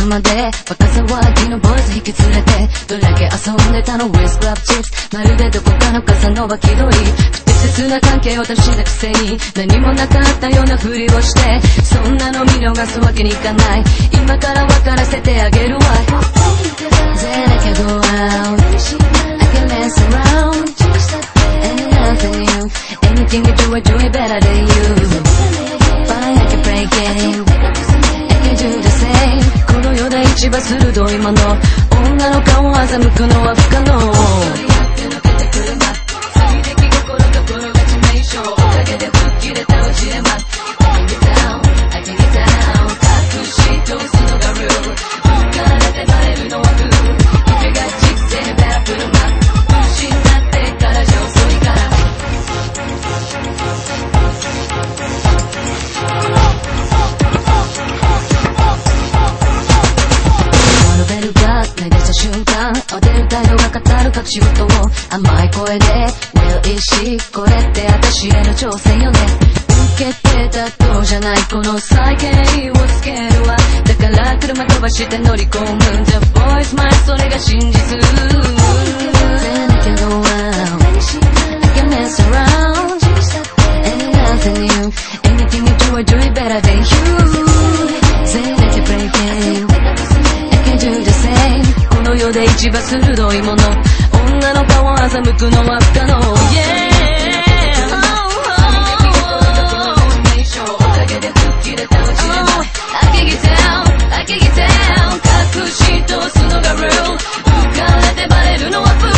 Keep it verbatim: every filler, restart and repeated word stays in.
朝までバカ騒ぎのボーイズ引き連れてどれだけ遊んでたのウィスクラップチップスまるでどこかの傘の脇取り不適切な関係を楽しんだくせに何もなかったようなふりをしてそんなの見逃すわけにいかない今から分からせてあげるわ Then I can go out I can mess around Ain't nothing new Anything you do I do it better than you Fine I can break it I can do the same この世で一番鋭いもの女の顔を欺くのは不可能おかげで吹っ切れたうちで待つ I can get down, I can get down 隠し通すのがルール浮かれてバレるのはルール夢が実践ベラプルマ失ってからじゃ遅いからこのベルが鳴り出した瞬間慌てる態度が語る隠し事を甘い声で Will 意識これって私への挑戦よね受けてたとじゃないこの再建をつけるわだから車飛ばして乗り込む The voice my それが真実 Then I can go out I can mess around Ain't nothing new Anything you do I do it better than you Then I can break it I can do the same この世で一番鋭いもの女の顔を欺くのは不可能 Yeah I can get down, I can get down 隠し通すのがルール浮かれてバレるのは